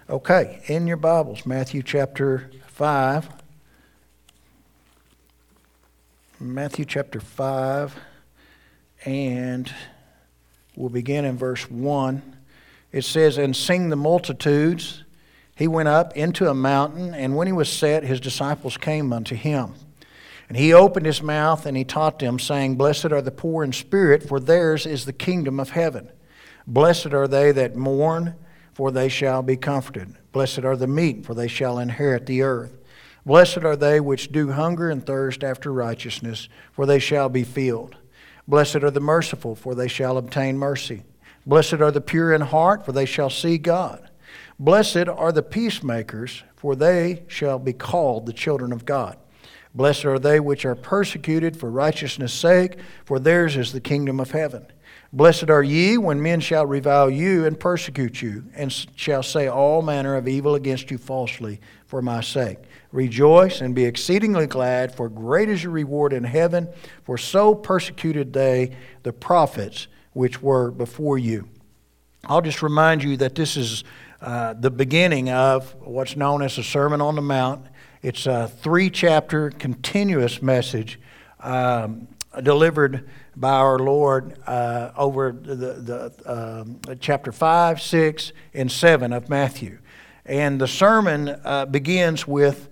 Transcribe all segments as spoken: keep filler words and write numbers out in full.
Okay, in your Bibles, Matthew chapter five. Matthew chapter five, and we'll begin in verse one. It says, "And seeing the multitudes, he went up into a mountain, and when he was set, his disciples came unto him. And he opened his mouth, and he taught them, saying, Blessed are the poor in spirit, for theirs is the kingdom of heaven. Blessed are they that mourn, for they shall be comforted. Blessed are the meek, for they shall inherit the earth. Blessed are they which do hunger and thirst after righteousness, for they shall be filled. Blessed are the merciful, for they shall obtain mercy. Blessed are the pure in heart, for they shall see God. Blessed are the peacemakers, for they shall be called the children of God. Blessed are they which are persecuted for righteousness' sake, for theirs is the kingdom of heaven. Blessed are ye when men shall revile you and persecute you, and shall say all manner of evil against you falsely for my sake. Rejoice and be exceedingly glad, for great is your reward in heaven, for so persecuted they the prophets which were before you." I'll just remind you that this is uh, the beginning of what's known as the Sermon on the Mount. It's a three-chapter continuous message um, delivered by our Lord uh, over the, the um, chapter five, six, and seven of Matthew. And the sermon uh, begins with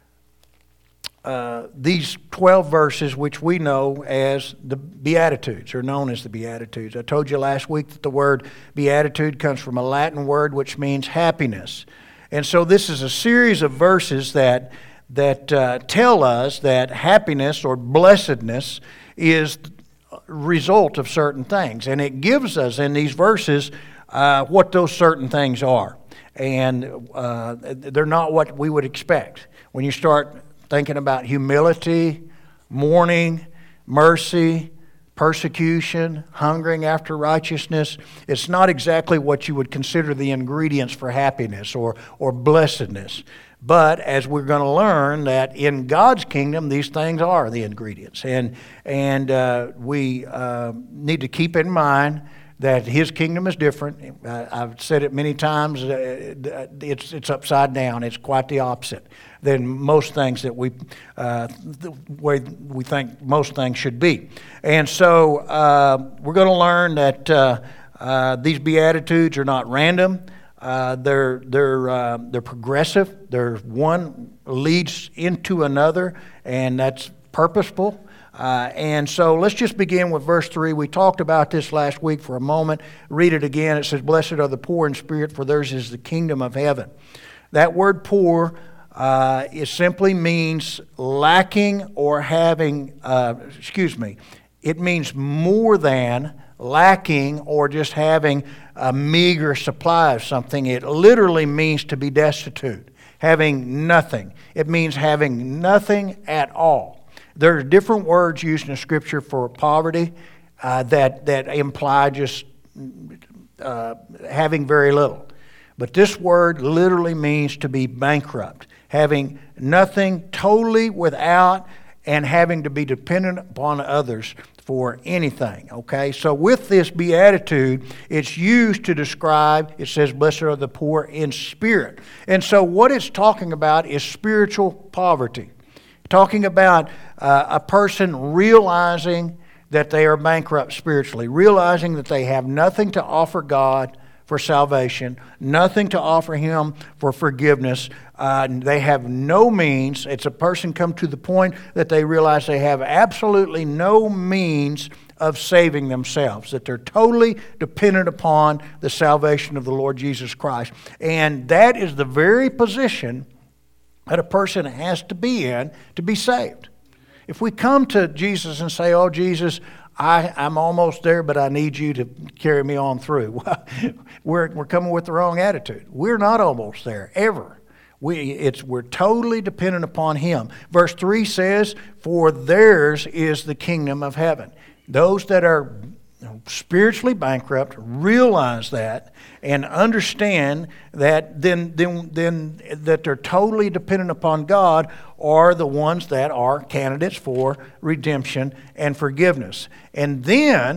uh, these twelve verses, which we know as the Beatitudes, or known as the Beatitudes. I told you last week that the word beatitude comes from a Latin word which means happiness. And so this is a series of verses that, that uh, tell us that happiness or blessedness is result of certain things, and it gives us in these verses uh, what those certain things are, and uh, they're not what we would expect. When you start thinking about humility, mourning, mercy, persecution, hungering after righteousness, it's not exactly what you would consider the ingredients for happiness or, or blessedness. But as we're going to learn that in God's kingdom, these things are the ingredients. And and uh, we uh, need to keep in mind that His kingdom is different. Uh, I've said it many times. Uh, it's it's upside down. It's quite the opposite than most things that we uh, the way we think most things should be. And so uh, we're going to learn that uh, uh, these Beatitudes are not random. Uh, they're they're uh, they're progressive. They're one leads into another, and that's purposeful. Uh, and so let's just begin with verse three. We talked about this last week for a moment. Read it again. It says, "Blessed are the poor in spirit, for theirs is the kingdom of heaven." That word "poor" uh, it simply means lacking or having. Uh, excuse me. It means more than. Lacking or just having a meager supply of something. It literally means to be destitute, having nothing. It means having nothing at all. There are different words used in the Scripture for poverty uh, that, that imply just uh, having very little. But this word literally means to be bankrupt, having nothing, totally without, and having to be dependent upon others for anything, okay? So with this beatitude, it's used to describe, it says, blessed are the poor in spirit. And so what it's talking about is spiritual poverty. Talking about uh, a person realizing that they are bankrupt spiritually, realizing that they have nothing to offer God for salvation, nothing to offer Him for forgiveness. Uh, they have no means. It's a person come to the point that they realize they have absolutely no means of saving themselves, that they're totally dependent upon the salvation of the Lord Jesus Christ. And that is the very position that a person has to be in to be saved. If we come to Jesus and say, "Oh, Jesus, I, I'm almost there, but I need you to carry me on through," well, we're, we're coming with the wrong attitude. We're not almost there, ever. We, it's, we're totally dependent upon Him. Verse three says, "For theirs is the kingdom of heaven." Those that are spiritually bankrupt realize that and understand that then, then, then that they're totally dependent upon God are the ones that are candidates for redemption and forgiveness. And then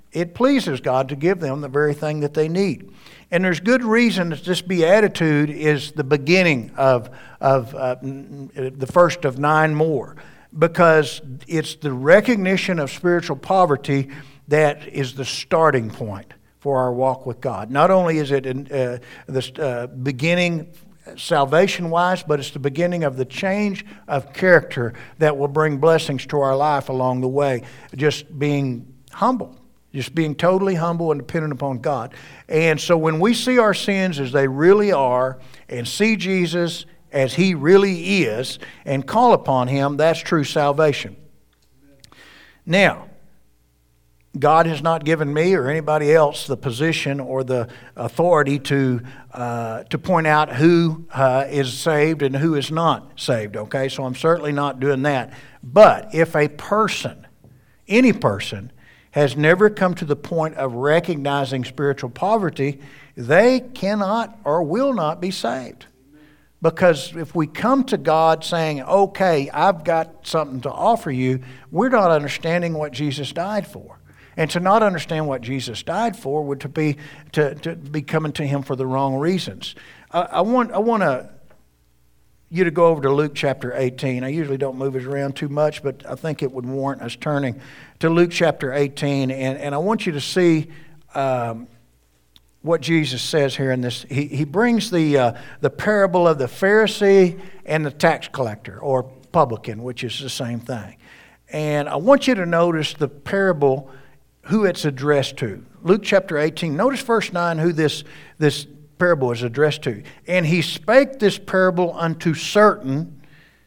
It pleases God to give them the very thing that they need. And there's good reason that this beatitude is the beginning of, of uh, the first of nine more, because it's the recognition of spiritual poverty that is the starting point for our walk with God. Not only is it in, uh, the uh, beginning salvation-wise, but it's the beginning of the change of character that will bring blessings to our life along the way. Just being humble. Just being totally humble and dependent upon God. And so when we see our sins as they really are and see Jesus as He really is and call upon Him, that's true salvation. Now, God has not given me or anybody else the position or the authority to uh, to point out who uh, is saved and who is not saved, okay? So I'm certainly not doing that. But if a person, any person, has never come to the point of recognizing spiritual poverty, they cannot or will not be saved. Because if we come to God saying, okay, I've got something to offer you, we're not understanding what Jesus died for. And to not understand what Jesus died for would to be to, to be coming to Him for the wrong reasons. I, I want I want to you to go over to Luke chapter eighteen. I usually don't move it around too much, but I think it would warrant us turning to Luke chapter eighteen. And, and I want you to see um, what Jesus says here in this. He, he brings the, uh, the parable of the Pharisee and the tax collector, or publican, which is the same thing. And I want you to notice the parable, who it's addressed to. Luke chapter eighteen. Notice verse nine, who this this parable is addressed to. And he spake this parable unto certain,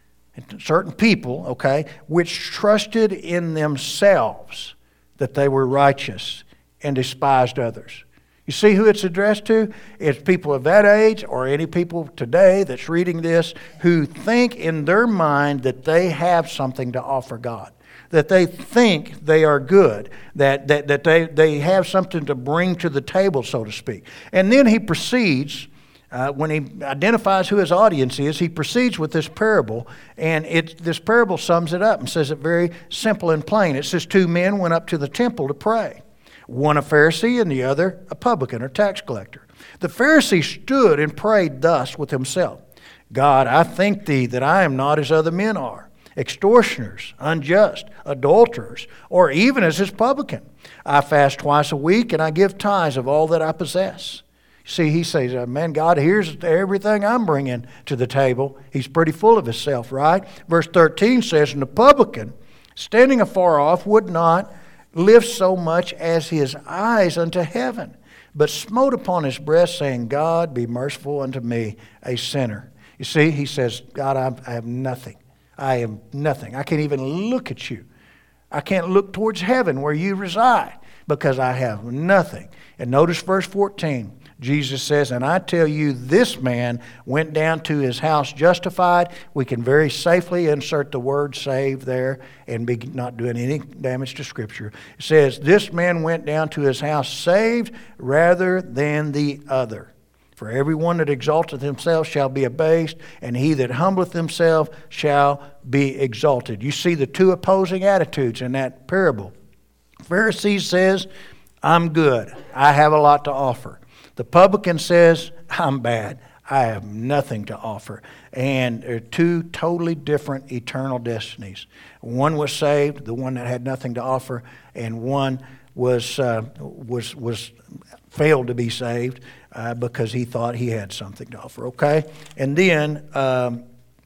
certain people, okay, which trusted in themselves that they were righteous and despised others. You see who it's addressed to? It's people of that age or any people today that's reading this who think in their mind that they have something to offer God. That they think they are good, that, that, that they, they have something to bring to the table, so to speak. And then he proceeds, uh, when he identifies who his audience is, he proceeds with this parable, and it, this parable sums it up and says it very simple and plain. It says, two men went up to the temple to pray, one a Pharisee and the other a publican or tax collector. The Pharisee stood and prayed thus with himself, God, I thank Thee that I am not as other men are, extortioners, unjust, adulterers, or even as this publican. I fast twice a week and I give tithes of all that I possess. See, he says, man, God, here's everything I'm bringing to the table. He's pretty full of himself, right? Verse thirteen says, and the publican, standing afar off, would not lift so much as his eyes unto heaven, but smote upon his breast, saying, God, be merciful unto me, a sinner. You see, he says, God, I have nothing. I am nothing. I can't even look at you. I can't look towards heaven where you reside because I have nothing. And notice verse fourteen. Jesus says, and I tell you, this man went down to his house justified. We can very safely insert the word saved there and be not doing any damage to Scripture. It says, this man went down to his house saved rather than the other. For everyone that exalteth himself shall be abased, and he that humbleth himself shall be exalted. You see the two opposing attitudes in that parable. Pharisee says, I'm good. I have a lot to offer. The publican says, I'm bad. I have nothing to offer. And they're two totally different eternal destinies. One was saved, the one that had nothing to offer, and one was uh, was was failed to be saved uh, because he thought he had something to offer. Okay, and then um,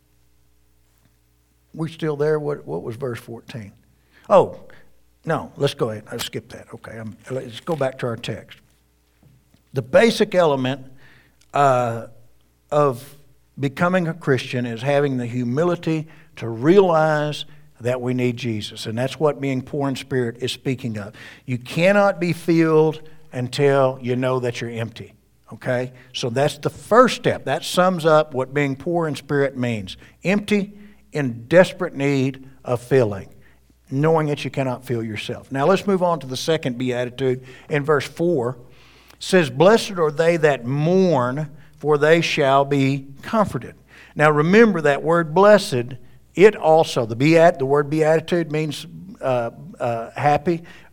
we still there. What what was verse fourteen? Oh, no. Let's go ahead. Let's skip that. Okay, I'm, let's go back to our text. The basic element uh, of becoming a Christian is having the humility to realize that we need Jesus. And that's what being poor in spirit is speaking of. You cannot be filled until you know that you're empty. Okay? So that's the first step. That sums up what being poor in spirit means. Empty, in desperate need of filling. Knowing that you cannot fill yourself. Now let's move on to the second beatitude in verse four. It says, blessed are they that mourn, for they shall be comforted. Now remember that word blessed, it also, the beat, the word beatitude means uh, uh, happy,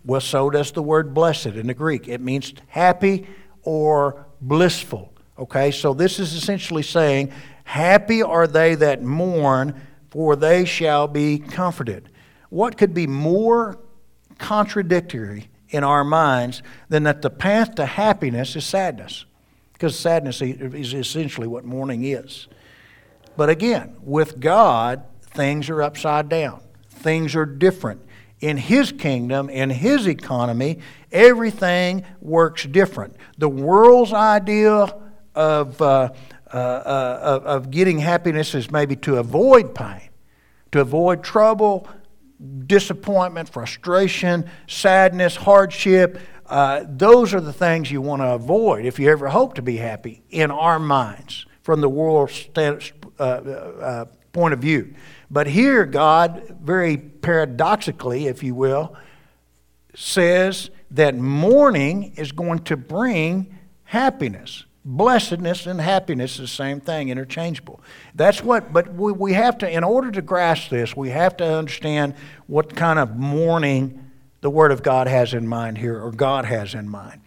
Well, so does the word blessed in the Greek. It means happy or blissful. Okay, so this is essentially saying, happy are they that mourn, for they shall be comforted. What could be more contradictory in our minds than that the path to happiness is sadness? Because sadness is essentially what mourning is. But again, with God, things are upside down. Things are different. In His kingdom, in His economy, everything works different. The world's idea of, uh, uh, uh, of, of getting happiness is maybe to avoid pain, to avoid trouble, disappointment, frustration, sadness, hardship. Uh, those are the things you want to avoid if you ever hope to be happy in our minds from the world's stand, uh, uh, point of view. But here God, very paradoxically, if you will, says that mourning is going to bring happiness. Blessedness and happiness is the same thing, interchangeable. That's what, but we, we have to, in order to grasp this, we have to understand what kind of mourning the Word of God has in mind here, or God has in mind.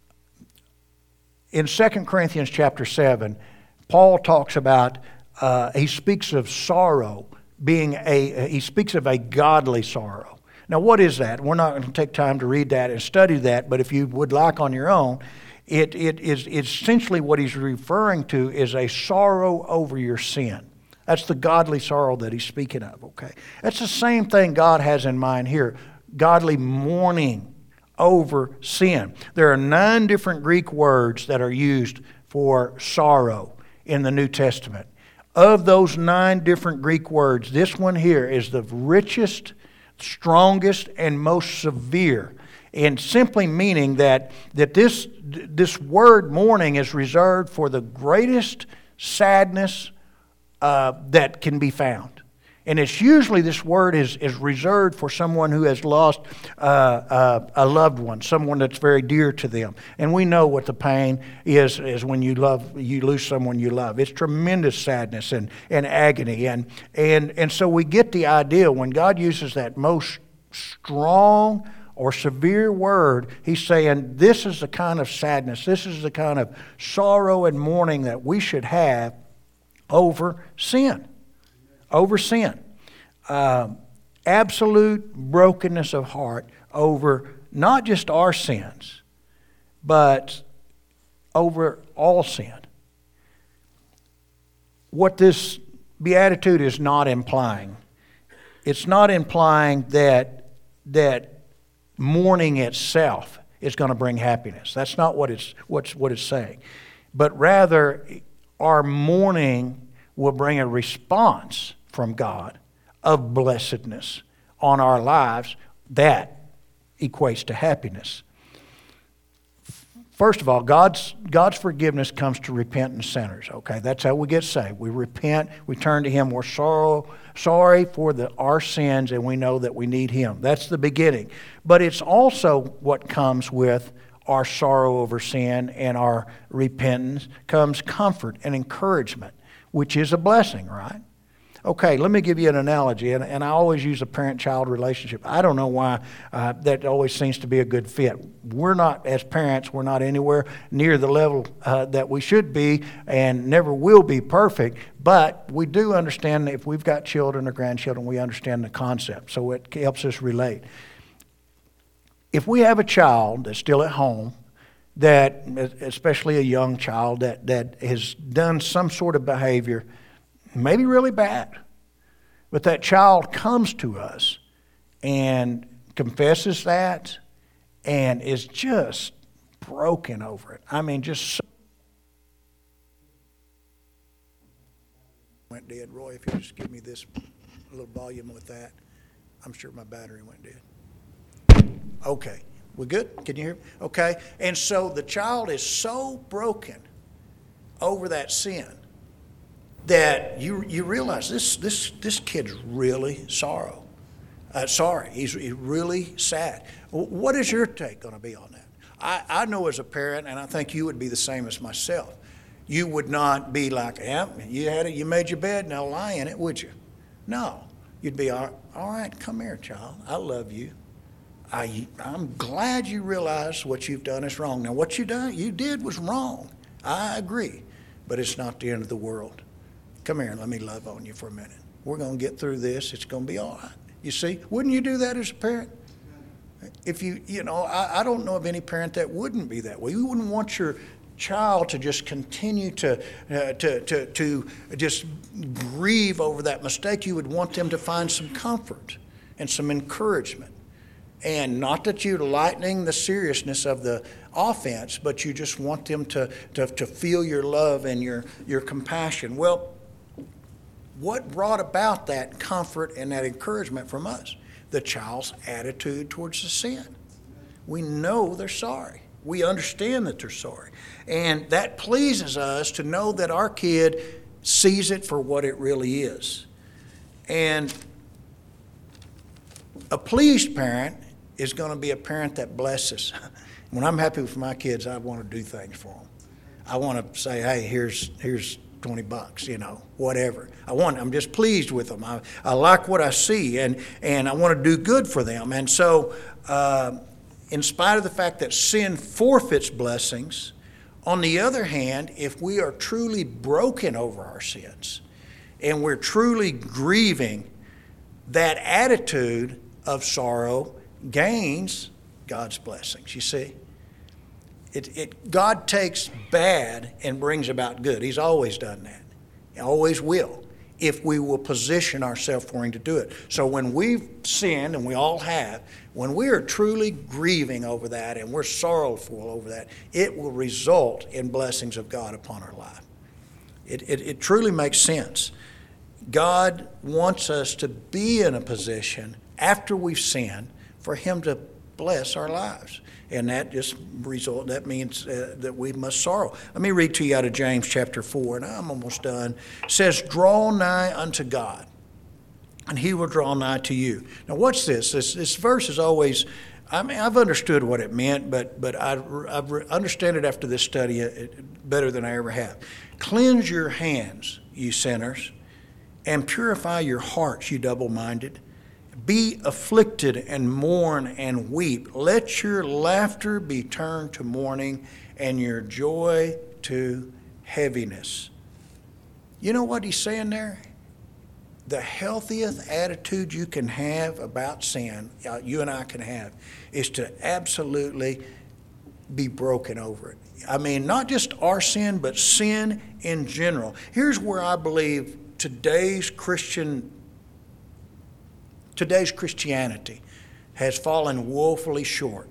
In Second Corinthians chapter seven, Paul talks about, uh, he speaks of sorrow being a, he speaks of a godly sorrow. Now what is that? We're not going to take time to read that and study that, but if you would like on your own, It, it is essentially what he's referring to is a sorrow over your sin. That's the godly sorrow that he's speaking of, okay? That's the same thing God has in mind here. Godly mourning over sin. There are nine different Greek words that are used for sorrow in the New Testament. Of those nine different Greek words, this one here is the richest, strongest, and most severe. And simply meaning that, that this, this word mourning is reserved for the greatest sadness uh, that can be found. And it's usually this word is, is reserved for someone who has lost uh, uh, a loved one, someone that's very dear to them. And we know what the pain is, is when you love you lose someone you love. It's tremendous sadness and, and agony. And, and, and so we get the idea when God uses that most strong or severe word, He's saying this is the kind of sadness, this is the kind of sorrow and mourning that we should have over sin. Over sin. Uh, absolute brokenness of heart over not just our sins, but over all sin. What this beatitude is not implying, it's not implying that that mourning itself is going to bring happiness. That's not what it's what's what it's saying. But rather, our mourning will bring a response from God of blessedness on our lives that equates to happiness. First of all, God's God's forgiveness comes to repentant sinners. Okay, that's how we get saved. We repent, we turn to Him. We're sorrow, sorry for the, our sins, and we know that we need Him. That's the beginning. But it's also what comes with our sorrow over sin and our repentance comes comfort and encouragement, which is a blessing, right? Okay, let me give you an analogy, and, and I always use a parent-child relationship. I don't know why uh, that always seems to be a good fit. We're not, as parents, we're not anywhere near the level uh, that we should be and never will be perfect, but we do understand that if we've got children or grandchildren, we understand the concept, so it helps us relate. If we have a child that's still at home, that, especially a young child that, that has done some sort of behavior, maybe really bad, but that child comes to us and confesses that and is just broken over it. I mean, just so went dead. Roy, if you just give me this a little volume with that, I'm sure my battery went dead. Okay, we good? Can you hear me? Okay, and so the child is so broken over that sin that you you realize this this this kid's really sorrow, uh, sorry. He's, he's really sad. What is your take going to be on that? I, I know as a parent, and I think you would be the same as myself. You would not be like, yeah, you had it, you made your bed, now lie in it, would you? No, you'd be all, all right. Come here, child. I love you. I, I'm glad you realize what you've done is wrong. Now, what you done, you did was wrong. I agree, but it's not the end of the world. Come here and let me love on you for a minute. We're going to get through this. It's going to be all right. You see, wouldn't you do that as a parent? If you, you know, I, I don't know of any parent that wouldn't be that way. You wouldn't want your child to just continue to, uh, to, to, to just grieve over that mistake. You would want them to find some comfort and some encouragement. And not that you're lightening the seriousness of the offense, but you just want them to, to, to feel your love and your, your compassion. Well, what brought about that comfort and that encouragement from us? The child's attitude towards the sin. We know they're sorry. We understand that they're sorry. And that pleases us to know that our kid sees it for what it really is. And a pleased parent is going to be a parent that blesses. When I'm happy with my kids, I want to do things for them. I want to say, hey, here's here's twenty bucks, you know, whatever. I want, I'm just pleased with them. I, I like what I see, and, and I want to do good for them. And so, uh, in spite of the fact that sin forfeits blessings, on the other hand, if we are truly broken over our sins and we're truly grieving, that attitude of sorrow gains God's blessings, you see. It, it, God takes bad and brings about good. He's always done that. He always will, if we will position ourselves for Him to do it. So when we've sinned, and we all have, when we are truly grieving over that and we're sorrowful over that, it will result in blessings of God upon our life. It, it, it truly makes sense. God wants us to be in a position after we've sinned for Him to bless our lives. And that just result, that means uh, that we must sorrow. Let me read to you out of James chapter four, and I'm almost done. It says, draw nigh unto God, and He will draw nigh to you. Now watch this. This, this verse is always, I mean, I've understood what it meant, but but I, I've understand it after this study better than I ever have. Cleanse your hands, you sinners, and purify your hearts, you double-minded. Be afflicted and mourn and weep. Let your laughter be turned to mourning and your joy to heaviness. You know what he's saying there? The healthiest attitude you can have about sin, you and I can have, is to absolutely be broken over it. I mean, not just our sin, but sin in general. Here's where I believe today's Christian Today's Christianity has fallen woefully short.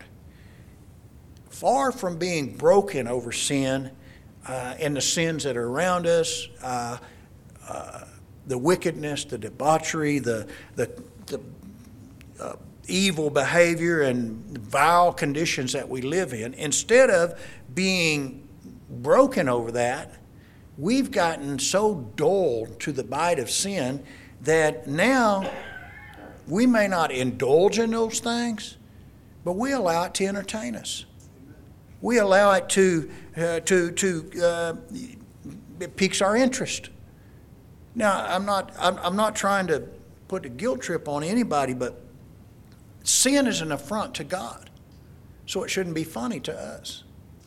Far from being broken over sin uh, and the sins that are around us, uh, uh, the wickedness, the debauchery, the, the, the uh, evil behavior and vile conditions that we live in, instead of being broken over that, we've gotten so dulled to the bite of sin that now we may not indulge in those things, but we allow it to entertain us. We allow it to, uh, to, to uh, it piques our interest. Now, I'm not, I'm, I'm not trying to put a guilt trip on anybody, but sin is an affront to God, so it shouldn't be funny to us.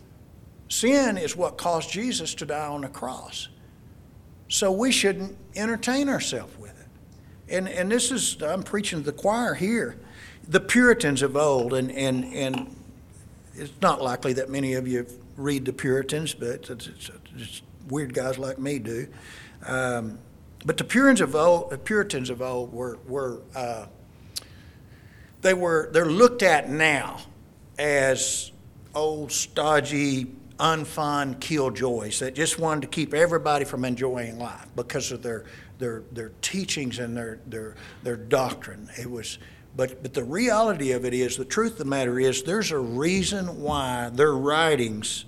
Sin is what caused Jesus to die on the cross, so we shouldn't entertain ourselves with it. And and this is, I'm preaching to the choir here. The Puritans of old, and, and, and it's not likely that many of you read the Puritans, but it's, it's, it's weird guys like me do. Um, but the Puritans of old, the Puritans of old were were uh, they were they're looked at now as old stodgy, unfun killjoys that just wanted to keep everybody from enjoying life because of their their their teachings and their their their doctrine. It was, but but the reality of it is, the truth of the matter is, there's a reason why their writings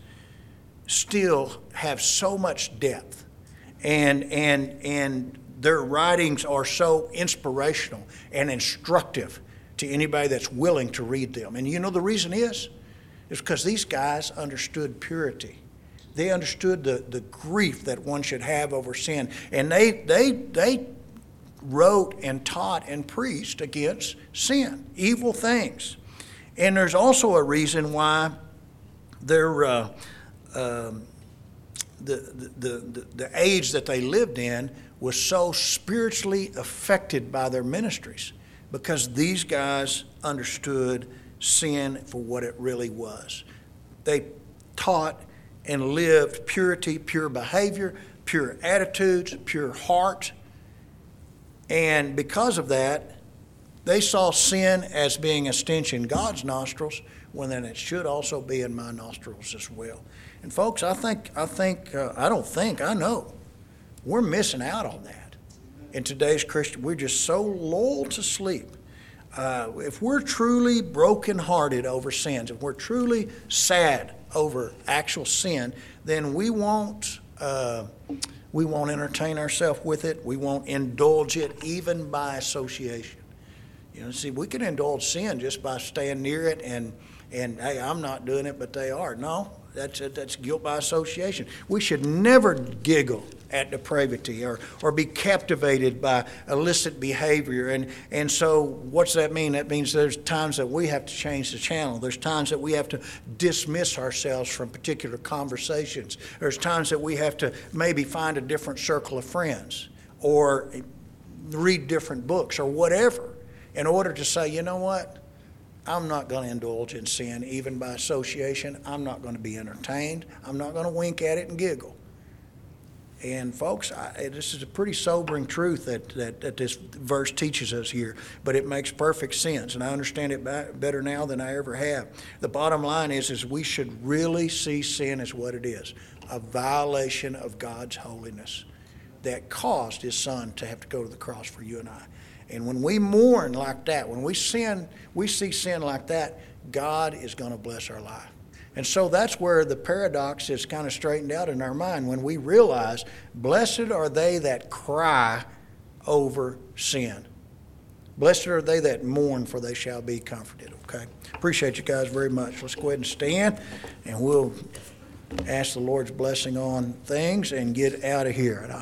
still have so much depth, and and and their writings are so inspirational and instructive to anybody that's willing to read them. And you know the reason is, is because these guys understood purity. They understood the, the grief that one should have over sin. And they they they wrote and taught and preached against sin, evil things. And there's also a reason why they're, uh, um, the, the, the, the age that they lived in was so spiritually affected by their ministries, because these guys understood sin for what it really was. They taught and lived purity, pure behavior, pure attitudes, pure heart. And because of that, they saw sin as being a stench in God's nostrils, when then it should also be in my nostrils as well. And folks, I think, I think, uh, I don't think, I know, we're missing out on that. In today's Christian, we're just so lulled to sleep. Uh, if we're truly brokenhearted over sins, if we're truly sad over actual sin, then we won't, uh, we won't entertain ourselves with it. We won't indulge it, even by association. You know, see, we can indulge sin just by staying near it and, and hey, I'm not doing it, but they are. No, that's that's guilt by association. We should never giggle at depravity or, or be captivated by illicit behavior. And, and so what's that mean? That means there's times that we have to change the channel. There's times that we have to dismiss ourselves from particular conversations. There's times that we have to maybe find a different circle of friends or read different books or whatever, in order to say, you know what? I'm not going to indulge in sin, even by association. I'm not going to be entertained. I'm not going to wink at it and giggle. And folks, I, this is a pretty sobering truth that, that, that this verse teaches us here, but it makes perfect sense, and I understand it better now than I ever have. The bottom line is, is we should really see sin as what it is, a violation of God's holiness that caused his son to have to go to the cross for you and I. And when we mourn like that, when we sin, we see sin like that, God is going to bless our life. And so that's where the paradox is kind of straightened out in our mind, when we realize, blessed are they that cry over sin. Blessed are they that mourn, for they shall be comforted. Okay? Appreciate you guys very much. Let's go ahead and stand, and we'll ask the Lord's blessing on things and get out of here. And